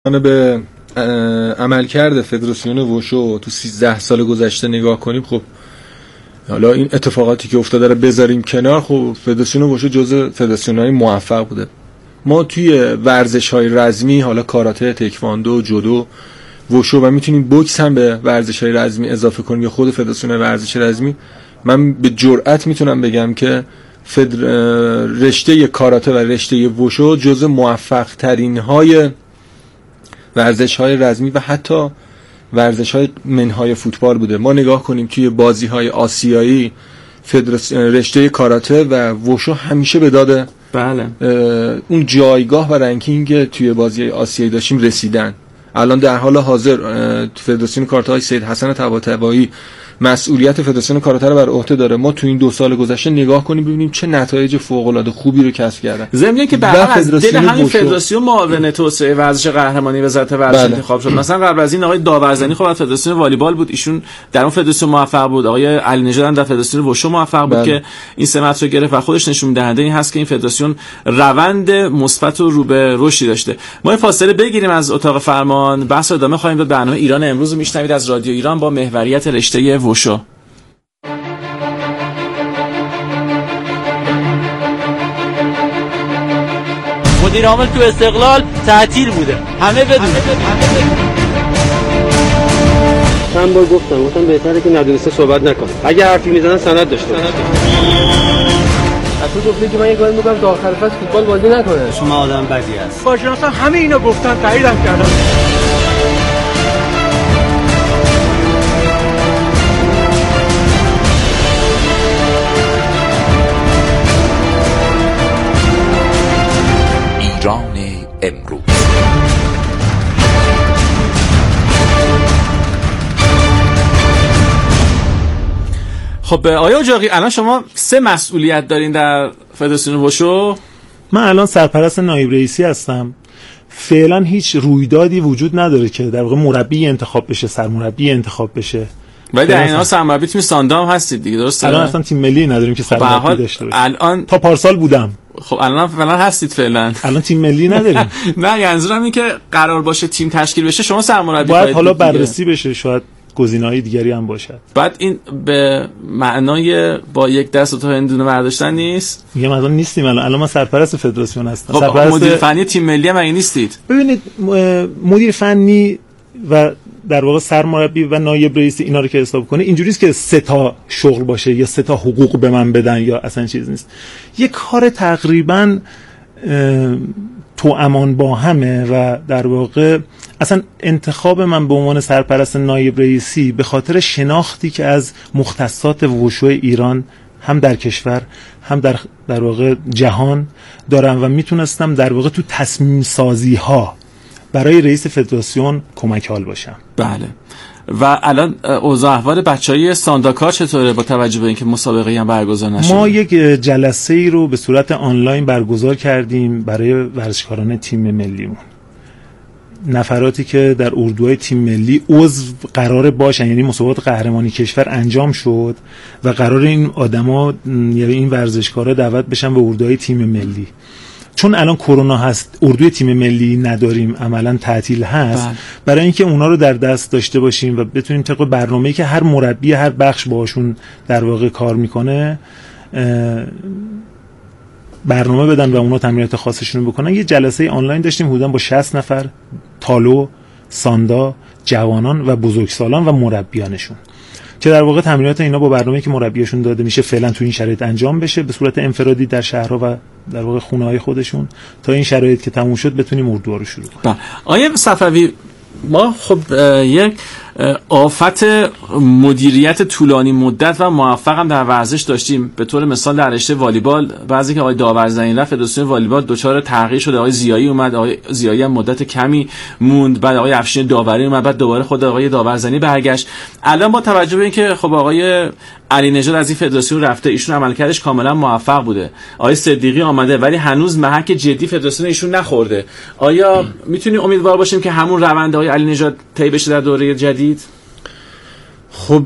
به عملکرد فدراسیون وشو تو 13 سال گذشته نگاه کنیم، خب حالا این اتفاقاتی که افتاده رو بذاریم کنار، خب فدراسیون وشو جزء فدراسیون‌های موفق بوده. ما توی ورزش‌های رزمی، حالا کاراته، تکواندو، جودو، وشو و میتونیم بوکس هم به ورزش‌های رزمی اضافه کنیم یا خود فدراسیون ورزش رزمی، من به جرئت میتونم بگم که رشته کاراته و رشته وشو جزء موفق ترین های ورزش‌های رزمی و حتی ورزش‌های منهای فوتبال بوده. ما نگاه کنیم توی بازی‌های آسیایی رشته کاراته و وشو همیشه به داد اون جایگاه و رنکینگ توی بازی‌های آسیایی داشتیم رسیدن. الان در حال حاضر فدراسیون کاراته های سید حسن طباطبایی مسئولیت فدراسیون کاراته رو بر عهده داره. ما تو این 2 سال گذشته نگاه کنیم ببینیم چه نتایج فوق‌العاده خوبی رو کسب کردن. ضمن که بعد از دل همین فدراسیون معاون توسعه ورزش قهرمانی وزارت ورزش انتخاب شد. مثلا قبل از این آقای داورزنی خب از فدراسیون والیبال بود، ایشون در اون فدراسیون موفق بود. آقای علی نژاد هم در فدراسیون وشو موفق بود که این سمت رو گرفت و خودش نشون دهنده این هست که این فدراسیون روند مثبت و رو به رشدی داشته. ما فاصله بگیریم از اتاق فرمان، بحث رو ادامه خواهیم داد. برنامه ایران امروز رو میشنوید از رادیو ایران با محوریت رشته وشو. مدیر عامل تو استقلال تعطیل بوده، همه بدون. چند بار گفتم بهتره که ندونسته صحبت نکنه. اگه حرفی میزنن سند داشته باشه. تو گفتی که من یه کاری میگم تا آخر فصل فوتبال بازی نکنه. شما آدم بدی هست. کارشناسا همه اینا گفتن، تاییدم کردن. ایران امروز. خب آیا اجاقی الان شما 3 مسئولیت دارین در فدراسیون وشو؟ من الان سرپرست نایب رئیسی هستم. فعلا هیچ رویدادی وجود نداره که در واقع مربی انتخاب بشه، سرمربی انتخاب بشه. ولی در اینا سرمربی تیم ساندام هستید دیگه، درسته؟ الان اصلا تیم ملی نداریم که سرمربی داشته باشه. الان تا پارسال بودم. خب الان فعلا هستید فعلا. الان تیم ملی نداریم. نه منظورم این که قرار باشه تیم تشکیل بشه شما سرمربی باید حالا بررسی بشه، شاید گزینه‌های دیگری هم باشد. بعد این به معنای با یک دست تا هندونه برداشتن نیست؟ میگم الان نیستیم. الان من سرپرست فدراسیون هستم. خب مدیر فنی تیم ملی هم این نیستید؟ ببینید مدیر فنی و در واقع سرمربی و نایب رئیس اینا رو که حساب کنه اینجوریه که 3 تا شغل باشه یا 3 تا حقوق به من بدن یا اصلا چیز نیست. یه کار تقریبا توامان با همه و در واقع اصلا انتخاب من به عنوان سرپرست نایب رئیسی به خاطر شناختی که از مختصات وشو ایران هم در کشور هم در واقع جهان دارم و میتونستم در واقع تو تصمیم سازی ها برای رئیس فدراسیون کمک حال باشم. بله. و الان اوضاع احوال بچهای سانداکار چطوره با توجه به اینکه مسابقه هم برگزار نشده؟ ما یک جلسه ای رو به صورت آنلاین برگزار کردیم برای ورزشکاران تیم ملیمون. نفراتی که در اردوهای تیم ملی عضو قرار باشن، یعنی مسابقات قهرمانی کشور انجام شد و قرار این آدما یعنی این ورزشکارا دعوت بشن به اردوهای تیم ملی. چون الان کرونا هست اردوی تیم ملی نداریم، عملا تعطیل هست. برای اینکه اونا رو در دست داشته باشیم و بتونیم طبق برنامه‌ای که هر مربی هر بخش باهاشون در واقع کار میکنه برنامه بدن و اونا تمرینات خاصشون رو بکنن، یه جلسه آنلاین داشتیم حدوداً با 60 نفر، تالو، ساندا، جوانان و بزرگسالان و مربیانشون، که در واقع تمرینات اینا با برنامه‌ای که مربیاشون داده میشه فعلا تو این شرایط انجام بشه به صورت انفرادی در شهرها و در واقع خونه‌های خودشون، تا این شرایط که تموم شد بتونیم اردوها رو شروع کنیم. آیه صفوی، ما خب یک آفت مدیریت طولانی مدت و موفق هم در ورزش داشتیم. به طور مثال در رشته والیبال بعضی که آقای داورزنی رفت فدراسیون والیبال دچار تغییر شد، آقای زیایی اومد، آقای زیایی هم مدت کمی موند، بعد آقای افشین داوری اومد، بعد دوباره خود آقای داورزنی برگشت. الان با توجه به اینکه خب آقای علی نژاد از این فدراسیون رفته، ایشون عملکردش کاملا موفق بوده، آقای صدیقی آمده ولی هنوز محک جدی فدراسیون ایشون نخورده. آیا میتونیم امیدوار باشیم که همون روند آقای علی نژاد طی بشه در دوره جدید؟ خب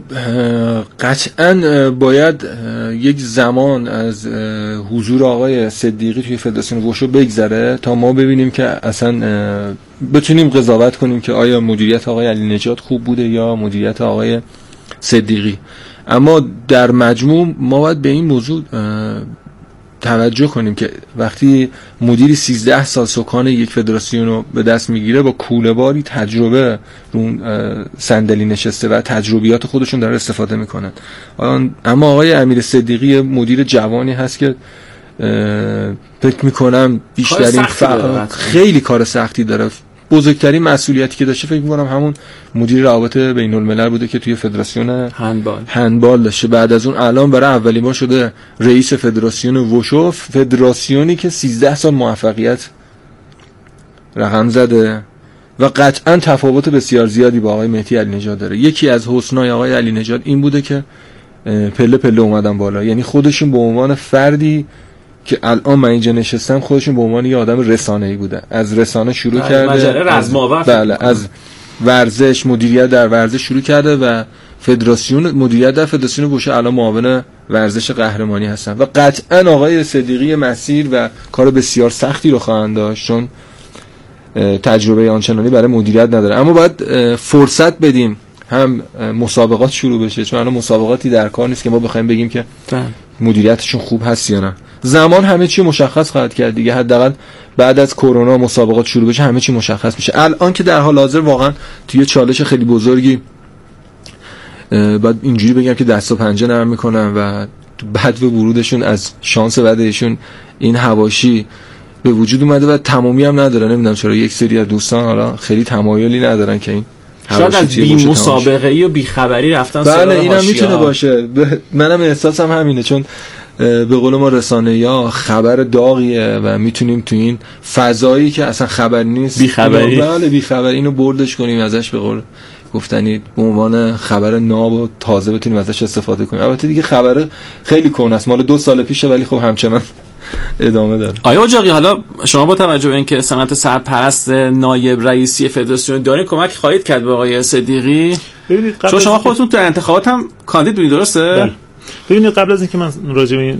قطعا باید یک زمان از حضور آقای صدیقی توی فدراسیون وشو بگذره تا ما ببینیم که اصلا بتونیم قضاوت کنیم که آیا مدیریت آقای علی نژاد خوب بوده یا مدیریت آقای صدیقی. اما در مجموع ما باید به این موضوع توجه کنیم که وقتی مدیری 13 سال سکان یک فدراسیون رو به دست میگیره با کوله‌باری تجربه رو صندلی نشسته و تجربیات خودشون داره استفاده میکنن. اما آقای امیر صدیقی مدیر جوانی هست که فکر میکنم بیشترین خیلی کار سختی داره. بزرگترین مسئولیتی که داشته فکر میکنم همون مدیر روابط بین الملل بوده که توی فدراسیون هندبال داشته. بعد از اون الان برای اولین بار شده رئیس فدراسیون وشو، فدراسیونی که 13 سال موفقیت رقم زده و قطعا تفاوت بسیار زیادی با آقای مهدی علی نژاد داره. یکی از حسنای آقای علی نژاد این بوده که پله پله اومدن بالا، یعنی خودشون به عنوان فردی که الان من اینجا نشستم خودشون به عنوان یه آدم رسانه‌ای بوده، از رسانه شروع کرده، از ورزش، مدیریت در ورزش شروع کرده و فدراسیون مدیریت در فدراسیون وشو الان معاون ورزش قهرمانی هستن و قطعا آقای صدیقی مسیر و کار بسیار سختی رو خواهند داشت چون تجربه آنچنانی برای مدیریت نداره. اما باید فرصت بدیم هم مسابقات شروع بشه، چون الان مسابقاتی در کار نیست که ما بخوایم بگیم که مدیریتشون خوب هست یا نه. زمان همه چی مشخص خواهد کرد دیگه، حداقل بعد از کرونا مسابقات شروع بشه همه چی مشخص میشه. الان که در حال حاضر واقعا توی چالش خیلی بزرگی بعد اینجوری بگم که دست و پنجه نرم میکنن و بعد به ورودشون از شانس بعدشون این حواشی به وجود اومده و تمامی هم نداره. نمیدونم چرا یک سری از دوستان حالا خیلی تمایلی ندارن که این شاید از بی مسابقه‌ای و بی خبری رفتن سراغ حاشیه. بله اینم میتونه باشه. منم احساسم همینه، چون به قول ما رسانه‌ها خبر داغیه و میتونیم تو این فضایی که اصلا خبر نیست بی خبری، بله بی خبری، اینو بردش کنیم ازش به قول گفتنی به عنوان خبر ناب و تازه بتونیم ازش استفاده کنیم. البته دیگه خبر خیلی کهنه است، مال 2 سال پیشه، ولی خب همچنان ادامه داره. آیا اجاقی حالا شما با توجه به اینکه سمت سرپرست نایب رئیسی فدراسیون دارین کمک خواهید کرد به آقای صدیقی؟ ببینید چون شما خودتون تو انتخابات هم کاندید بودید، درسته؟ بله. ببینید قبل از اینکه من راجع به این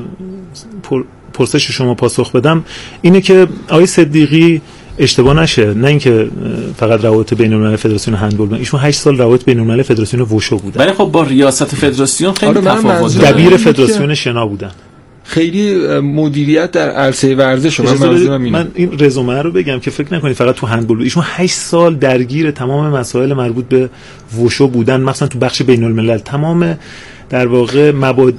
پرسش شما پاسخ بدم، اینه که آقای صدیقی اشتباه نشه، نه اینکه فقط روابط بین الملل فدراسیون هندبال، ایشون 8 سال روابط بین الملل فدراسیون وشو بودن. ولی خب با ریاست فدراسیون خیلی تفاوت داره. دبیر فدراسیون شنا بودن. خیلی مدیریت در عرصه ورزش. من این رزومه رو بگم که فکر نکنید فقط تو هندبال بود. ایشون 8 سال درگیر تمام مسائل مربوط به وشو بودن، مثلا تو بخش بین الملل تمام در واقع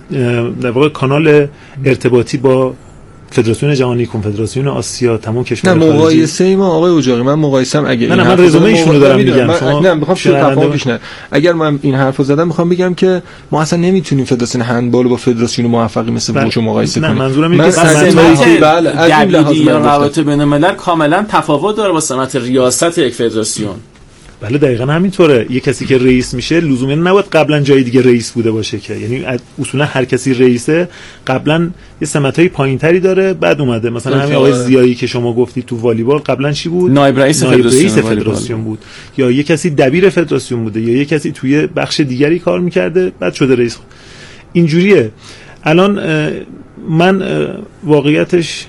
کانال ارتباطی با فدراسیون جهانی، کنفدراسیون آسیا، تمام کشورها. نه مقایسه ما آقای اجاقی، من مقایسه‌ام اگه نه من رزومه ایشون رو دارم میگم. نه میخوام تفاهم پیش نه. اگر من این حرفو زدم میخوام بگم که ما اصلا نمیتونیم فدراسیون هندبال با فدراسیون موفقی مثل وشو مقایسه کنیم. نه منظورم اینه که بله از این لحاظ روابط بین الملل کاملا تفاوت داره با سمت ریاست یک فدراسیون. بله دقیقاً همینطوره. یه کسی که رئیس میشه لزوما نباید قبلا جای دیگه رئیس بوده باشه که، یعنی اصولا هر کسی رئیسه قبلا یه سمتای پایینتری داره بعد اومده. مثلا همین آقای زیایی که شما گفتید تو والیبال قبلا چی بود؟ نایب رئیس فدراسیون بود، یا یه کسی دبیر فدراسیون بوده، یا یه کسی توی بخش دیگری کار میکرده بعد شده رئیس. اینجوریه. الان من واقعیتش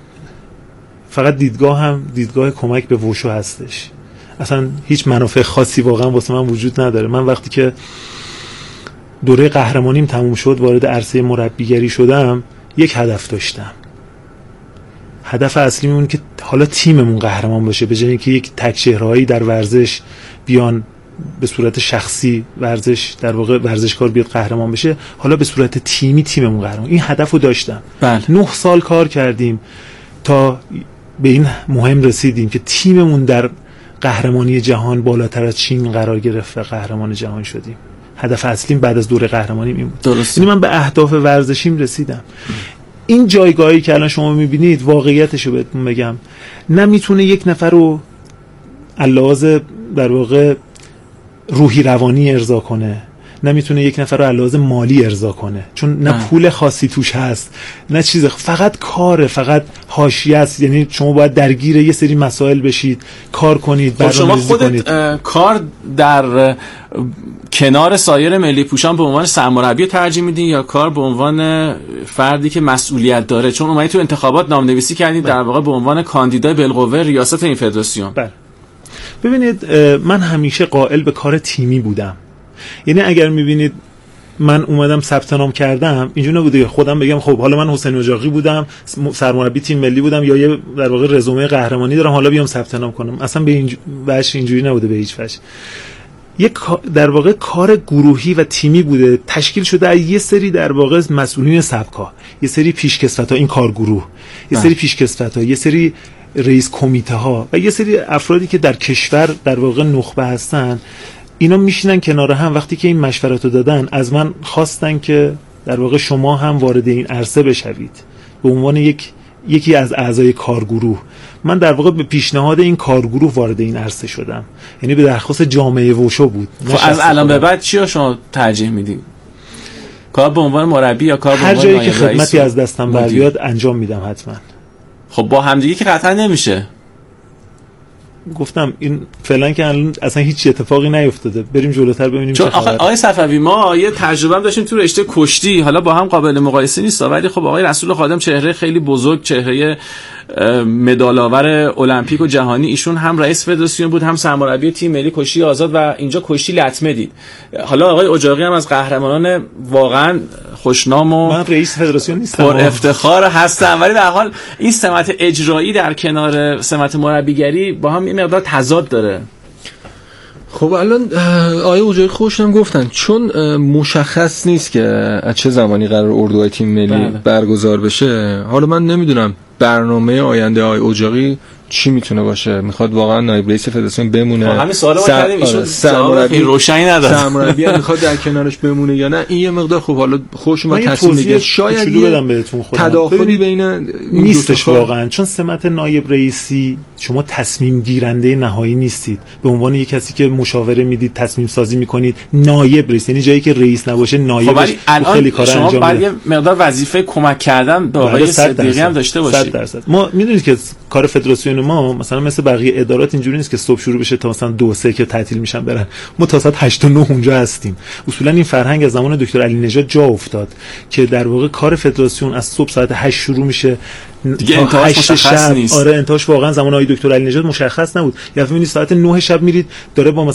فقط دیدگاه کمک به وشو هستش، اصلا هیچ منافع خاصی واقعا واسه من وجود نداره. من وقتی که دوره قهرمانیم تموم شد وارد عرصه مربیگری شدم، یک هدف داشتم. هدف اصلی اون که حالا تیممون قهرمان باشه، به جای اینکه یک تک چهره‌ای در ورزش بیان به صورت شخصی ورزش در واقع ورزشکار بیاد قهرمان بشه، حالا به صورت تیمی تیممون قهرمان. این هدفو داشتم. بله. 9 سال کار کردیم تا به این مهم رسیدیم که تیممون در قهرمانی جهان بالاتر از چین قرار گرفت و قهرمان جهان شدیم. هدف اصلیم بعد از دوره قهرمانیم این بود. یعنی من به اهداف ورزشیم رسیدم. این جایگاهی که الان شما میبینید واقعیتشو بهتون بگم، نمیتونه یک نفر رو علاوه در واقع روحی روانی ارضا کنه، نمیتونه یک نفر رو علاوه مالی ارضا کنه، چون نه پول خاصی توش هست نه چیز، فقط کاره، فقط حاشیه است. یعنی شما باید درگیر یه سری مسائل بشید، کار کنید، برنامه‌ریزی کنید. شما خودت کار در کنار سایر ملی پوشان به عنوان سرمربی ترجیح میدین یا کار به عنوان فردی که مسئولیت داره؟ چون اومدید تو انتخابات نامنویسی کردید در واقع به عنوان کاندیدای بالقوه ریاست این فدراسیون. بله. ببینید من همیشه قائل به کار تیمی بودم. یعنی اگر میبینید من اومدم ثبت نام کردم، اینجوری نبوده خودم بگم خب حالا من حسین اجاقی بودم، سرمربی تیم ملی بودم یا یه در واقع رزومه قهرمانی دارم حالا بیام ثبت نام کنم. اصلا به این وجه اینجوری نبوده به هیچ وجه. یک در واقع کار گروهی و تیمی بوده، تشکیل شده از یه سری در واقع مسئولین سبکا، یه سری پیشکسوت‌ها، این کارگروه، یه سری پیشکسوت‌ها، یه سری رئیس کمیته ها و یه سری افرادی که در کشور در واقع نخبه هستن. اینا میشینن کنار هم، وقتی که این مشورت رو دادن از من خواستن که در واقع شما هم وارد این عرصه بشوید به عنوان یکی از اعضای کارگروه. من در واقع به پیشنهاد این کارگروه وارد این عرصه شدم، یعنی به درخواست جامعه وشو بود. از الان به بعد چی رو شما ترجیح میدید؟ کار به عنوان مربی یا کار به عنوان هر جایی که خدمتی از دستم بر بیاد انجام میدم حتما. خب با همدیگه که قطعا نمیشه. گفتم این فعلا که الان اصلا هیچ اتفاقی نیفتاده، بریم جلوتر ببینیم چه خبره. آقای صفوی ما یه تجربه هم داشتیم تو رشته کشتی، حالا با هم قابل مقایسه نیست، ولی خب آقای رسول خادم چهره خیلی بزرگ، چهره مدال‌آور المپیک و جهانی، ایشون هم رئیس فدراسیون بود هم سرمربی تیم ملی کشتی آزاد و اینجا کشتی لطمه دید. حالا آقای اجاقی هم از قهرمانان واقعا خوشنام و من رئیس فدراسیون نیستم، پر افتخار هستم، ولی در حال این سمت اجرایی در کنار سمت مربیگری با هم این مقدار تضاد داره. خب الان آقای اجاقی خودشون گفتن چون مشخص نیست که از چه زمانی قرار اردوهای تیم ملی برگزار بشه. حالا من نمیدونم برنامه آینده آقای اجاقی چی میتونه باشه. میخواد واقعا نایب رئیس فدراسیون بمونه؟ همین سوالا ما کردیم، ایشون سرمربی روشنی نداره. سرمربی میخواد در کنارش بمونه یا نه؟ این یه مقدار خب حالا خودشون با تصمیم میگیره. شاید بدم بهتون تداخلی بین نیستش واقعا، چون سمت نایب رئیسی شما تصمیم گیرنده نهایی نیستید. به عنوان یک کسی که مشاوره میدید، تصمیم سازی میکنید. نایب رئیس یعنی جایی که رئیس نباشه نایبش خیلی کار انجام میده. شما باید یه مقدار وظیفه کمک کردن به آقای صدیقی هم داشته باشید. 100%. ما میدونید که کار فدراسیون ما مثلا مثل بقیه ادارات اینجوری نیست که صبح شروع بشه تا مثلا 2-3 که تعطیل میشن برن. ما تا ساعت 8 تا 9 اونجا هستیم. اصولا این فرهنگ از زمان دکتر علی نژاد جا افتاد که در واقع کار فدراسیون از صبح ساعت 8 شروع میشه دیگه انتهاش مشخص نیست. آره انتهاش واقعا زمان آقای دکتر علی نژاد مشخص نبود. یا میبینید ساعت 9 شب میرید داره با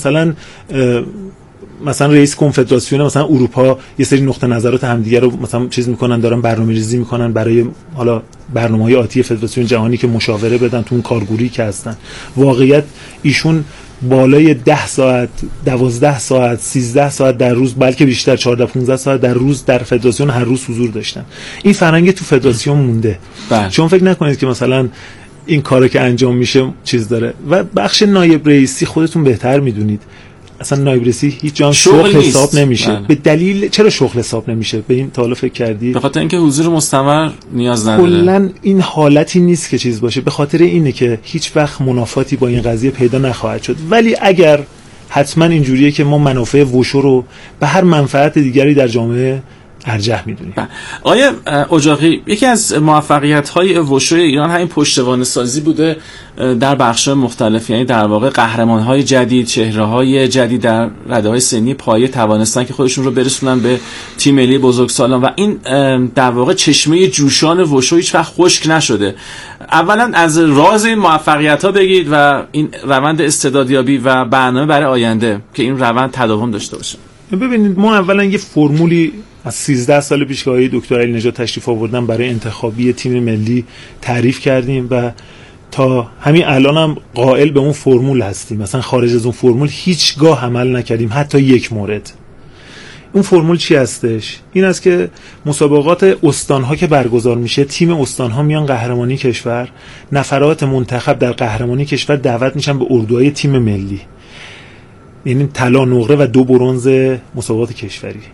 مثلا رئیس کنفدراسیون مثلا اروپا یه سری نقطه نظرات همدیگه رو مثلا چیز میکنن، دارن برنامه‌ریزی میکنن برای حالا برنامه‌های آتی فدراسیون جهانی که مشاوره بدن تو اون کارگروهی که هستن. واقعیت ایشون بالای 10 ساعت 12 ساعت 13 ساعت در روز، بلکه بیشتر 14-15 ساعت در روز در فدراسیون هر روز حضور داشتن. این فرهنگ تو فدراسیون مونده. چون فکر نکنید که مثلا این کارو که انجام میشه چیز داره. و بخش نایب رئیسی خودتون بهتر میدونید اصلا نایب رئیسی هیچ جا شغل حساب نمیشه. به دلیل چرا شغل حساب نمیشه؟ به این تا حالا فکر کردی؟ به خاطر اینکه حضور مستمر نیاز نداره. کلا این حالتی نیست که چیز باشه. به خاطر اینه که هیچ وقت منافاتی با این قضیه پیدا نخواهد شد. ولی اگر حتما اینجوریه که ما منافع وشو رو به هر منفعت دیگری در جامعه ارجح میدونیم. آیا اجاقی یکی از موفقیت‌های وشوی ایران همین پشتوانه سازی بوده در بخش‌های مختلف، یعنی در واقع قهرمان‌های جدید، چهره‌های جدید در رده‌های سنی پایه توانستن که خودشون رو برسونن به تیم ملی بزرگسالان و این در واقع چشمه جوشان وشو هیچ وقت خشک نشده. اولا از راز این موفقیت‌ها بگید و این روند استعدادیابی و برنامه برای آینده که این روند تداوم داشته باشه. ببینید ما اولا یه فرمولی از 13 سال پیش که آقای دکتر علی نژاد تشریف آوردن برای انتخابی تیم ملی تعریف کردیم و تا همین الان هم قائل به اون فرمول هستیم. مثلا خارج از اون فرمول هیچگاه عمل نکردیم، حتی یک مورد. اون فرمول چی هستش؟ این است که مسابقات استان‌ها که برگزار میشه، تیم استان‌ها میان قهرمانی کشور، نفرات منتخب در قهرمانی کشور دعوت میشن به اردوهای تیم ملی، یعنی طلا، نقره و 2 برنز مسابقات کشوری.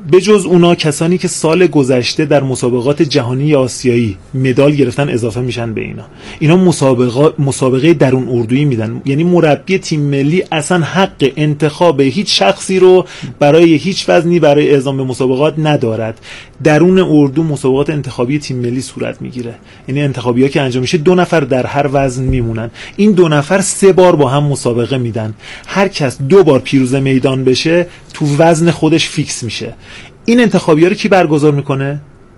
بجز اونا کسانی که سال گذشته در مسابقات جهانی یا آسیایی مدال گرفتن اضافه میشن به اینا مسابقه درون اردویی میدن. یعنی مربی تیم ملی اصلا حق انتخاب هیچ شخصی رو برای هیچ وزنی برای اعزام به مسابقات ندارد. درون اردو مسابقات انتخابی تیم ملی صورت میگیره. یعنی انتخابی‌ها که انجام میشه 2 نفر در هر وزن میمونن. این 2 نفر 3 بار با هم مسابقه میدن. هر کس 2 بار پیروز میدان بشه تو وزن خودش فیکس میشه. این انتخابی‌ها رو کی برگزار میکنه؟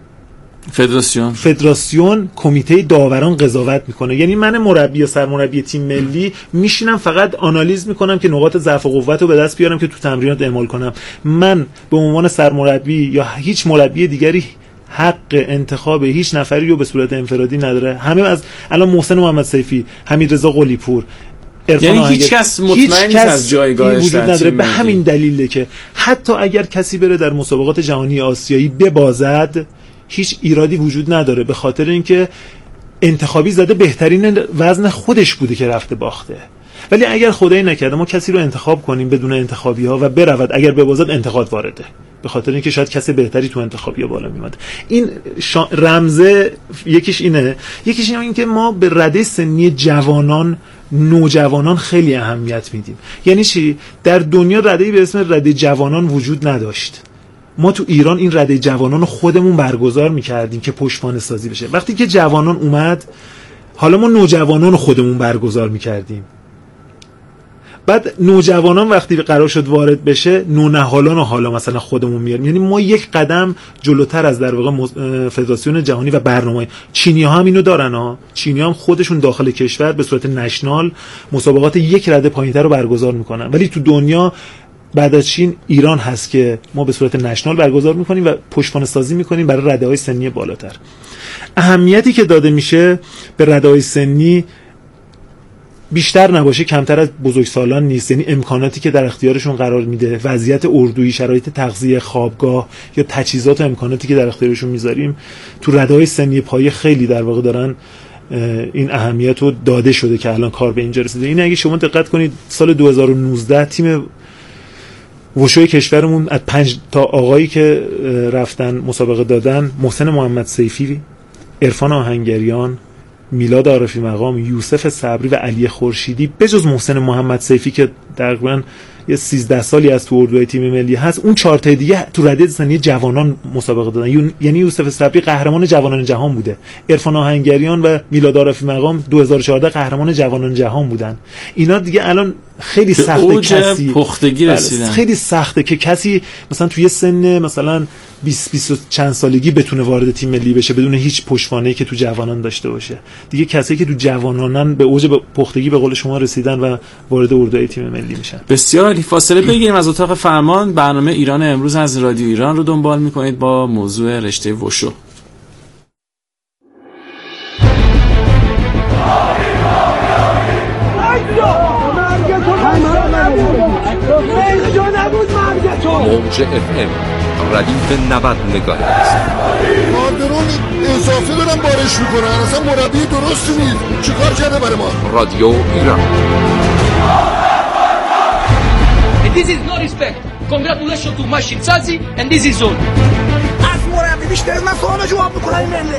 فدراسیون کمیته داوران قضاوت میکنه. یعنی من مربی یا سرمربی تیم ملی میشینم فقط آنالیز میکنم که نقاط ضعف و قوت رو به دست بیارم که تو تمرینات اعمال کنم. من به عنوان سرمربی یا هیچ مربی دیگری حق انتخاب هیچ نفری رو به صورت انفرادی نداره. همه از الان محسن محمد سیفی، حمیدرضا قلی‌پور، یعنی هیچ کس مطمئن نیست از جایگاهش وجود نداره. به همین دلیله که حتی اگر کسی بره در مسابقات جهانی آسیایی ببازد هیچ ایرادی وجود نداره، به خاطر اینکه انتخابی زده بهترین وزن خودش بوده که رفته باخته. ولی اگر خدای نکرده ما کسی رو انتخاب کنیم بدون انتخابی ها و برود، اگر ببازد انتقاد وارده، به خاطر اینکه شاید کسی بهتری تو انتخابی ها بالا میاد. این رمزه یکیش اینه که ما به رده سنی نوجوانان خیلی اهمیت میدیم. یعنی چی؟ در دنیا رده‌ای به اسم رده جوانان وجود نداشت. ما تو ایران این رده جوانان رو خودمون برگزار میکردیم که پشتوانه سازی بشه. وقتی که جوانان اومد، حالا ما نوجوانان رو خودمون برگزار میکردیم. بعد نوجوانان وقتی قرار شد وارد بشه، نونهالان رو حالا مثلا خودمون میاریم. یعنی ما یک قدم جلوتر از در واقع فدراسیون جهانی و برنامه. چینی‌ها هم اینو دارن ها. چینی‌ها هم خودشون داخل کشور به صورت نشنال مسابقات یک رده پایینتر رو برگزار میکنن. ولی تو دنیا بعد از چین ایران هست که ما به صورت نشنال برگزار میکنیم و پشتوانه سازی میکنیم برای رده‌های سنی بالاتر. اهمیتی که داده میشه به رده‌های سنی بیشتر نباشه کمتر از بزرگسالان نیست. یعنی امکاناتی که در اختیارشون قرار میده، وضعیت اردویی، شرایط تغذیه، خوابگاه یا تجهیزات و امکاناتی که در اختیارشون میذاریم تو رده‌های سنی پایه خیلی در واقع دارن این اهمیت رو داده شده که الان کار به اینجا رسیده. این اگه شما دقت کنید سال 2019 تیم وشوی کشورمون از 5 تا آقایی که رفتن مسابقه دادن، محسن محمد سیفی، عرفان آهنگریان، میلاد عارفی مقام، یوسف صبری و علی خورشیدی، بجز محسن محمد سیفی که تقریبا یه 13 سالی از تو اردوی تیم ملی هست، اون 4 تا دیگه تو رده سنی جوانان مسابقه دادن. یعنی یوسف صبری قهرمان جوانان جهان بوده، عرفان آهنگریان و میلاد عارفی مقام 2014 قهرمان جوانان جهان بودن. اینا دیگه الان خیلی سخته کسی پختگی رسیدن. خیلی سخته که کسی مثلا توی سن مثلا 20 چند سالگی بتونه وارد تیم ملی بشه بدون هیچ پشتوانه‌ای که تو جوانان داشته باشه. دیگه کسایی که تو جوانانن به اوج پختگی به قول شما رسیدن و وارد اردوی تیم ملی میشن. بسیار عالی. فاصله بگیریم از اتاق فرمان. برنامه ایران امروز از رادیو ایران رو دنبال میکنید با موضوع رشته وشو. موج FM ردیف 90 مگاهرتز. مادرون اضافه دارن بارش میکنن، اصلا مربی درستی نیست. چیکار کرده برای ما؟ رادیو ایران. This is no respect. Congratulations to Machine Sazi and this is all. از مربی بیشتر از من سوال جواب میکنن این ملی.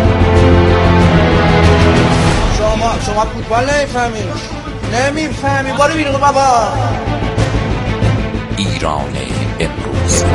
شما فوتبال نمیفهمین. بارو بیرون بابا. ایران امروز.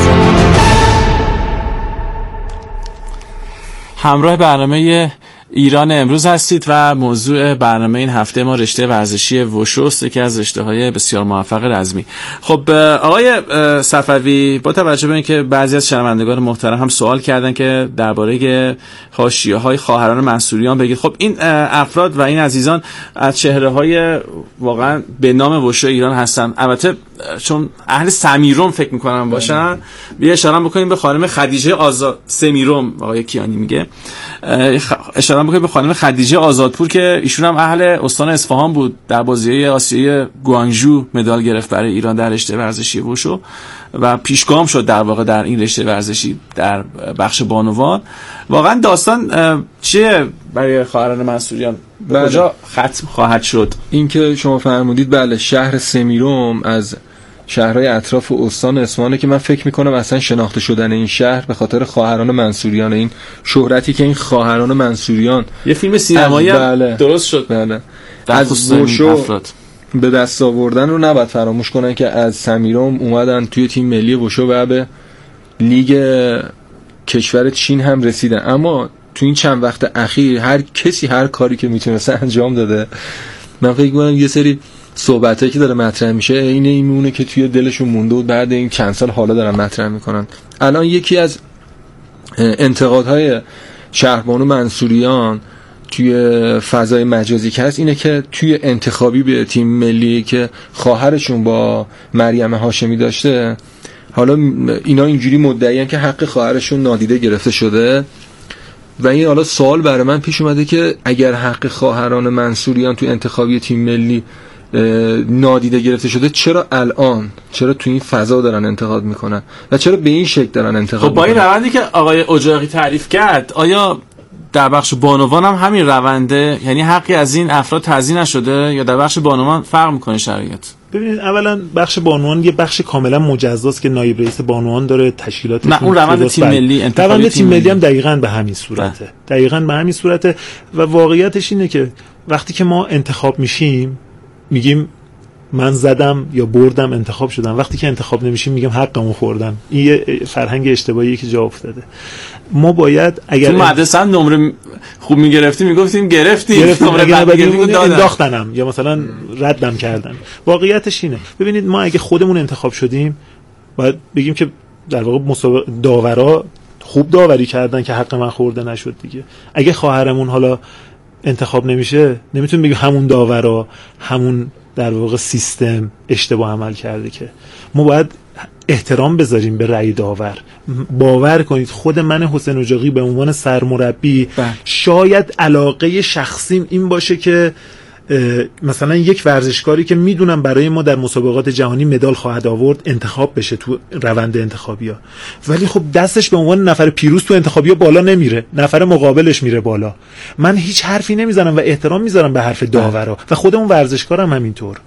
همراه برنامه ایران امروز هستید و موضوع برنامه این هفته ما رشته ورزشی وشو است، یکی از رشته‌های بسیار موفق رزمی. خب آقای صفوی، با توجه به اینکه بعضی از شنوندگان محترم هم سوال کردن که درباره حاشیه‌های خواهران منصوریان بگید، خب این افراد و این عزیزان از چهره‌های واقعا به نام وشو ایران هستن. البته چون اهل سمیرم فکر می‌کنم باشن، بیا اشاره بکنیم به خانم خدیجه آزاد سمیرم، آقای کیانی میگه اشاره بکنیم به خانم خدیجه آزادپور که ایشون هم اهل استان اصفهان بود، در بازی‌های آسیایی گوانژو مدال گرفت برای ایران در رشته ورزشی وشو و پیشگام شد در واقع در این رشته ورزشی در بخش بانوان. واقعا داستان چیه برای خواهران منصوریان؟ به کجا ختم خواهد شد؟ این که شما فرمودید، بله، شهر سمیرم از شهرهای اطراف استان اصفهان که من فکر میکنم اصلا شناخته شدن این شهر به خطر خواهران منصوریان، این شهرتی که این خواهران منصوریان یه فیلم سینمایی درست شد بله از وشو به دست آوردن رو نباید فراموش کنن که از سمیرام اومدن توی تیم ملی وشو و به لیگ کشور چین هم رسیدن. اما تو این چند وقت اخیر هر کسی هر کاری که میتونسته انجام داده. من فکر می‌کنم یه سری صحبتایی که داره مطرح میشه این میمونه که توی دلشون مونده و بعد این چند سال حالا دارن مطرح میکنن. الان یکی از انتقادهای شهربانو منصوریان توی فضای مجازی که هست اینه که توی انتخابی به تیم ملی که خواهرشون با مریم هاشمی داشته، حالا اینا اینجوری مدعیان که حق خواهرشون نادیده گرفته شده و این حالا سوال برای من پیش اومده که اگر حق خواهران منصوریان توی انتخابی تیم ملی نادیده گرفته شده، چرا تو این فضا دارن انتقاد میکنن و چرا به این شکل دارن انتقاد خب با این روندی که آقای اجاقی تعریف کرد، آیا در بخش بانوان هم همین رونده؟ یعنی حقی از این افراد تضییع نشده یا در بخش بانوان فرق میکنه شرایط؟ ببینید اولا بخش بانوان یه بخش کاملا مجزاست که نایب رئیس بانوان داره تشکیلات. نه اون روند تیم ملی، روند تیم ملی هم دقیقاً به همین صورته. و واقعیتش اینه که وقتی که ما انتخاب میشیم میگیم من زدم یا بردم انتخاب شدم، وقتی که انتخاب نمیشیم میگم حقمو خوردم. این یه فرهنگ اشتباهیه که جا افتاده. ما باید اگر تو مدرسه نمره خوب میگرفتیم میگفتیم گرفتیم نمره بد انداختنم یا مثلا ردم کردن. واقعیتش اینه. ببینید ما اگه خودمون انتخاب شدیم باید بگیم که در واقع داورا خوب داوری کردن که حق من خورده نشد دیگه. اگه خواهرمون حالا انتخاب نمیشه نمیتونیم بگیم همون داورا همون در واقع سیستم اشتباه عمل کرده، که ما باید احترام بذاریم به رأی داور. باور کنید خود من حسین اجاقی به عنوان سرمربی شاید علاقه شخصیم این باشه که مثلا یک ورزشکاری که میدونم برای ما در مسابقات جهانی مدال خواهد آورد انتخاب بشه تو روند انتخابی‌ها، ولی خب دستش به عنوان نفر پیروز تو انتخابی‌ها بالا نمیره، نفر مقابلش میره بالا. من هیچ حرفی نمیزنم و احترام میذارم به حرف داورا و خودمون ورزشکارم همینطور.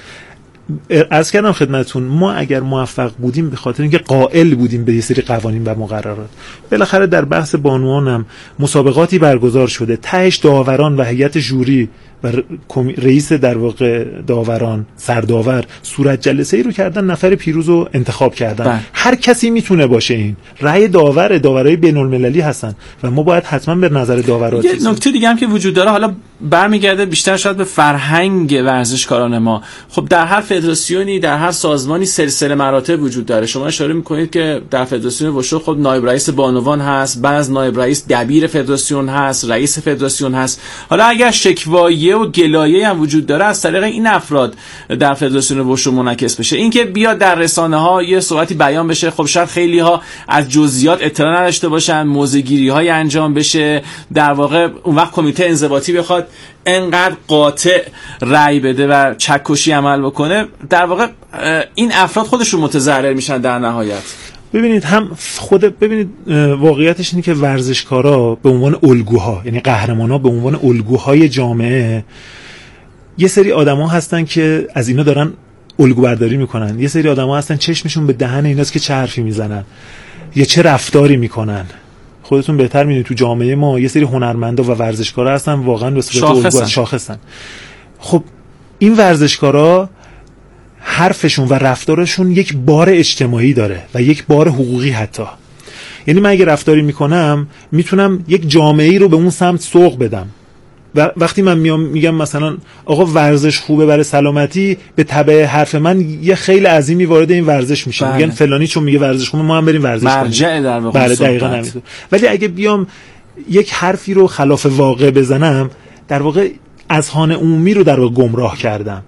عرض کردم خدمتتون ما اگر موفق بودیم به خاطر اینکه قائل بودیم به یه سری قوانین و مقررات. بالاخره در بحث بانوانم مسابقاتی برگزار شده، تهش داوران و هیئت ژوری و رئیس در واقع داوران سرداور صورت جلسه ای رو کردن، نفر پیروز رو انتخاب کردن. هر کسی میتونه باشه، این رأی داورای بین المللی هستن و ما باید حتما به نظر داورات. یه نکته دیگه هم که وجود داره، حالا برمیگرده بیشتر شاید به فرهنگ ورزشکاران ما. خب در هر فدراسیونی در هر سازمانی سلسله مراتب وجود داره. شما اشاره میکنید که در فدراسیون وشو خود نایب رئیس بانوان هست، بعد از نایب رئیس دبیر فدراسیون هست، رئیس فدراسیون هست. حالا اگر شکوایه و گلایه هم وجود داره از طریق این افراد در فدراسیون وشو منعکس بشه، اینکه بیاد در رسانه ها یه صحبتی بیان بشه، خب شاید خیلی ها از جزئیات اطلاع نداشته باشن، موضع‌گیری های انجام بشه، در واقع اون وقت کمیته انضباطی بخواد انقدر قاطع رأی بده و چکشی عمل بکنه، در واقع این افراد خودشون متضرر میشن در نهایت. ببینید ببینید واقعیتش اینه که ورزشکارا به عنوان الگوها، یعنی قهرمانا به عنوان الگوهای جامعه، یه سری آدما هستن که از اینا دارن الگو برداری میکنن. یه سری آدما هستن چشمشون به دهن ایناست که چه حرفی میزنن یا چه رفتاری میکنن. خودتون بهتر میدونید تو جامعه ما یه سری هنرمندا و ورزشکارا هستن واقعا به صورت الگو شاخصن. خب این ورزشکارا حرفشون و رفتارشون یک بار اجتماعی داره و یک بار حقوقی حتی. یعنی من اگه رفتاری میکنم میتونم یک جامعه‌ای رو به اون سمت سوق بدم و وقتی من میگم مثلا آقا ورزش خوبه برای سلامتی، به تبع حرف من یه خیلی عظیمی وارد این ورزش میشه. میگن فلانی چون میگه ورزش خوبه ما هم بریم ورزش کنیم. مرجع در واقع. بله دقیقاً همینطور. ولی اگه بیام یک حرفی رو خلاف واقع بزنم، در واقع اذهان عمومی رو در واقع گمراه کردم.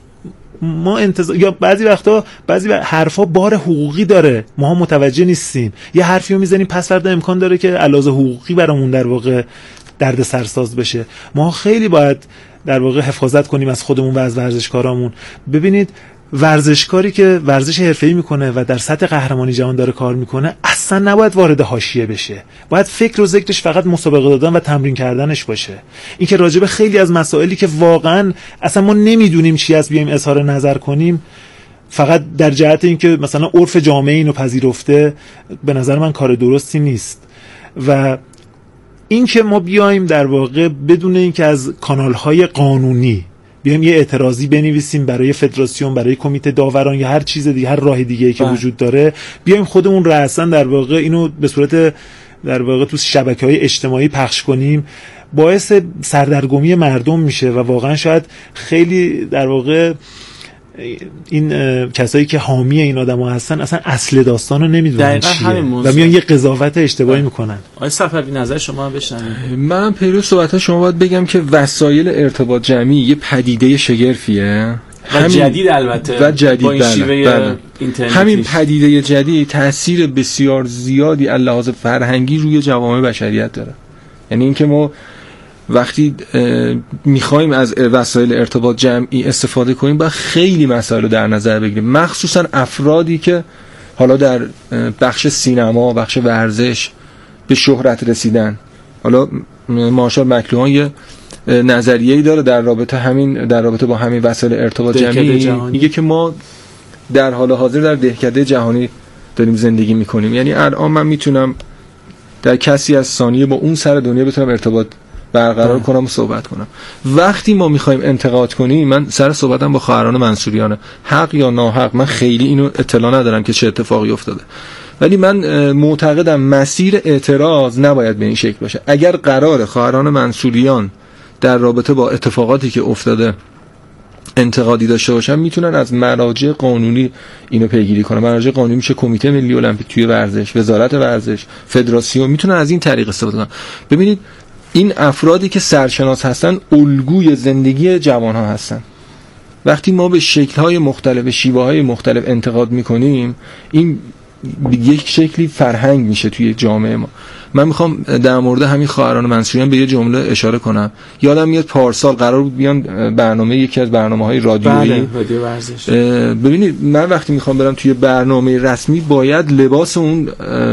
ما یا بعضی وقتا بعضی حرفا بار حقوقی داره، ما متوجه نیستیم. یه حرفی رو میزنیم پس فردا امکان داره که علاوه حقوقی برامون در واقع درد سرساز بشه. ما خیلی باید در واقع حفاظت کنیم از خودمون و از ورزشکارامون. ببینید ورزشکاری که ورزش حرفه‌ای میکنه و در سطح قهرمانی جهان داره کار میکنه اصلا نباید وارد حاشیه بشه. باید فکر و ذکرش فقط مسابقه دادن و تمرین کردنش باشه. این که راجع به خیلی از مسائلی که واقعا اصلا ما نمیدونیم چی است بیایم اظهار نظر کنیم، فقط در جهت اینکه مثلا عرف جامعه اینو پذیرفته، به نظر من کار درستی نیست. و اینکه ما بیایم در واقع بدون اینکه از کانال‌های قانونی بیایم یه اعتراضی بنویسیم برای فدراسیون، برای کمیته داوران یا هر چیز دیگه، هر راه دیگه‌ای که وجود داره، بیایم خودمون رأساً در واقع اینو به صورت در واقع تو شبکه‌های اجتماعی پخش کنیم، باعث سردرگمی مردم میشه و واقعا شاید خیلی در واقع این کسایی که حامی این آدما هستن اصلا اصل داستان رو نمیدونن چیه و میان یه قضاوت اشتباهی میکنن. آقای صفوی نظر شما هم بشنویم. منم پیرو صحبت شما باید بگم که وسایل ارتباط جمعی یه پدیده شگرفیه و جدید، البته و جدید، با این شیوه اینترنتی. همین پدیده جدید تاثیر بسیار زیادی از لحاظ فرهنگی روی جوامع بشریت داره. یعنی اینکه ما وقتی میخوایم از وسایل ارتباط جمعی استفاده کنیم باید خیلی مسائل رو در نظر بگیریم، مخصوصا افرادی که حالا در بخش سینما، بخش ورزش به شهرت رسیدن. حالا مارشال مکلوهان یه نظریه‌ای داره در رابطه با همین وسایل ارتباط جمعی، میگه که ما در حال حاضر در دهکده جهانی داریم زندگی میکنیم. یعنی الان من میتونم در کسی از ثانیه با اون سر دنیا بتونم ارتباط برقرار کنم و صحبت کنم. وقتی ما میخوایم انتقاد کنیم، من سر صحبتم با خواهران منصوریانه، حق یا ناحق من خیلی اینو اطلاع ندارم که چه اتفاقی افتاده، ولی من معتقدم مسیر اعتراض نباید به این شکل باشه. اگر قرار خواهران منصوریان در رابطه با اتفاقاتی که افتاده انتقادی داشته باشن، میتونن از مراجع قانونی اینو پیگیری کنن. مراجع قانونی میشه کمیته ملی المپیک توی ورزش، وزارت ورزش، فدراسیون، میتونن از این طریق استفاده کنن. ببینید این افرادی که سرشناس هستن الگوی زندگی جوانها هستن. وقتی ما به شکل‌های مختلف، به شیوه‌های مختلف انتقاد می‌کنیم، این یک شکلی فرهنگ میشه توی جامعه ما. من میخوام در مورد همین خواهران منصوریان به یه جمله اشاره کنم. یادم میاد پارسال قرار بود بیان برنامه، یکی از برنامه‌های رادیویی، رادیو ورزش. ببینید من وقتی میخوام برم توی برنامه رسمی باید لباس اون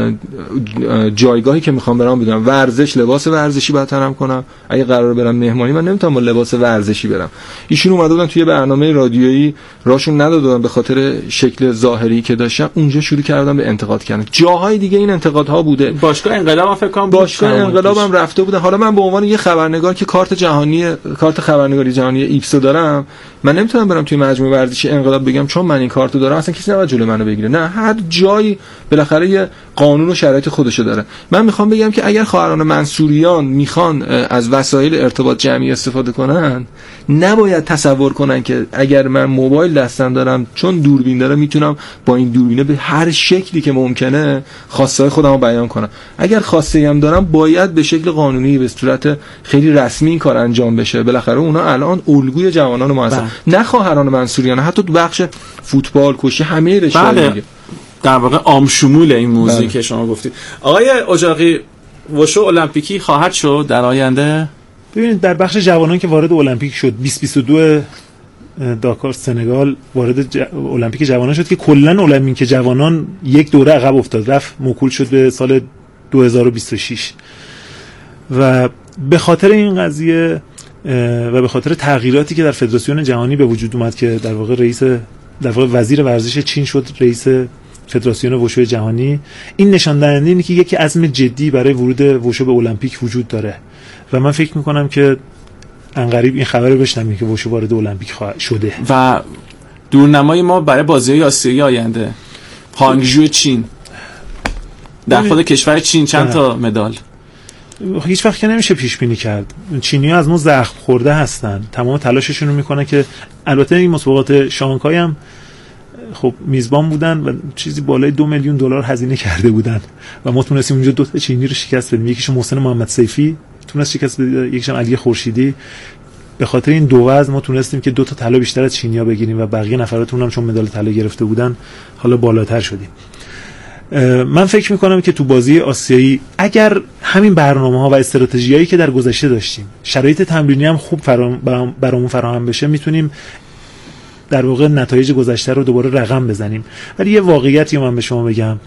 جایگاهی که میخوام برام بدونم. ورزش، لباس ورزشی باید تنم کنم. اگه قرار برم مهمانی من نمیتونم با لباس ورزشی برم. ایشون اومده بودن توی برنامه رادیویی، راشون ندادن به خاطر شکل ظاهری که داشتن، اونجا شروع کردن به انتقاد کردن. جاهای دیگه این انتقادها بوده. باشگاه انقلاب فکر کنم باشگاه انقلابم رفته بوده. حالا من به عنوان یه خبرنگار که کارت خبرنگاری جهانی ایپسو دارم، من نمیتونم برم توی مجموعه ورزشی انقلاب بگم چون من این کارتو دارم اصلا کسی نباید جلوی منو بگیره. نه، هر جایی بالاخره یه قانون و شرایط خودشو داره. من میخوام بگم که اگر خواهران منصوریان میخوان از وسایل ارتباط جمعی استفاده کنن، نباید تصور کنن که اگر من موبایل دستم دارم چون دوربین داره میتونم با این دوربینه به هر شکلی که ممکنه خواستهای خودمو بیان کنم. اگر خواسته هم دارم باید به شکل قانونی، به صورت خیلی رسمی این کار انجام بشه. بالاخره اونا الان الگوی جوانان ما هستن، نه خواهران منصوریان، حتی تو بخش فوتبال، کشتی، همه رشته‌های دیگه. در واقع عام شمول این موضوعی که شما گفتید. آقای اجاقی، وشو المپیکی خواهد شد در آینده؟ ببینید در بخش جوانان که وارد المپیک شد، 2022 داکار سنگال وارد المپیک جوانان شد که کلا المپیک جوانان یک دوره عقب افتاد، رفت موکول شد به سال 2026 و به خاطر این قضیه و به خاطر تغییراتی که در فدراسیون جهانی به وجود اومد که در واقع وزیر ورزش چین شد رئیس فدراسیون وشو جهانی، این نشان دهنده اینه که یک عزم جدی برای ورود وشو به المپیک وجود داره و من فکر میکنم که انقریب این خبر رو بشنویم که وشو وارد المپیک شده. و دورنمای ما برای بازی‌های آسیایی آینده، هانگژو چین، در خود کشور چین چند تا مدال؟ هیچ وقت که نمیشه پیش بینی کرد. چینی‌ها از ما زخم خورده هستن، تمام تلاششون رو میکنن که البته این مسابقات شانگهای هم خب میزبان بودن و چیزی بالای 2 میلیون دلار هزینه کرده بودن و ما تونستیم اونجا 2 تا چینی رو شکست بدیم. یکیش محسن محمد سیفی تونست شکست بده، یکیش هم علی خورشیدی. به خاطر این دو وزن ما تونستیم که 2 تا طلا بیشتر از چینی‌ها بگیریم و بقیه نفراتون هم چون مدال طلا گرفته بودن حالا بالاتر شدیم. من فکر میکنم که تو بازی آسیایی اگر همین برنامه‌ها و استراتژیایی که در گذشته داشتیم، شرایط تمرینی هم خوب برامون فراهم بشه، میتونیم در واقع نتایج گذشته رو دوباره رقم بزنیم. ولی یه واقعیتی من به شما بگم،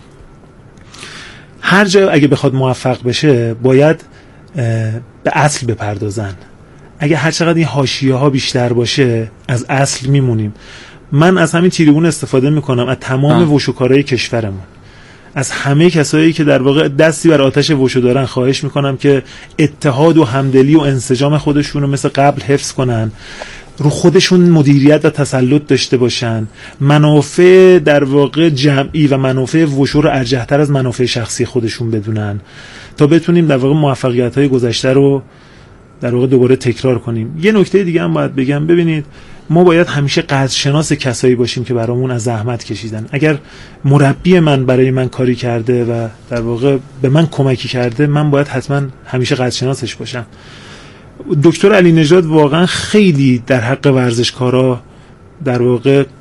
هر جا اگه بخواد موفق بشه باید به اصل بپردازن. اگه هر چقدر این حاشیه‌ها بیشتر باشه از اصل میمونیم. من از همین تریبون استفاده میکنم، از تمام وشوکارای کشورمون، از همه کسایی که در واقع دستی بر آتش وشو دارن خواهش میکنم که اتحاد و همدلی و انسجام خودشون رو مثل قبل حفظ کنن، رو خودشون مدیریت و تسلط داشته باشن، منافع در واقع جمعی و منافع وشو رو ارجح‌تر از منافع شخصی خودشون بدونن تا بتونیم در واقع موفقیت‌های گذشته رو در واقع دوباره تکرار کنیم. یه نکته دیگه هم باید بگم، ببینید ما باید همیشه قدرشناس کسایی باشیم که برامون از زحمت کشیدن. اگر مربی من برای من کاری کرده و در واقع به من کمکی کرده، من باید حتما همیشه قدرشناسش باشم. دکتر علی نژاد واقعا خیلی در حق ورزشکارا در واقع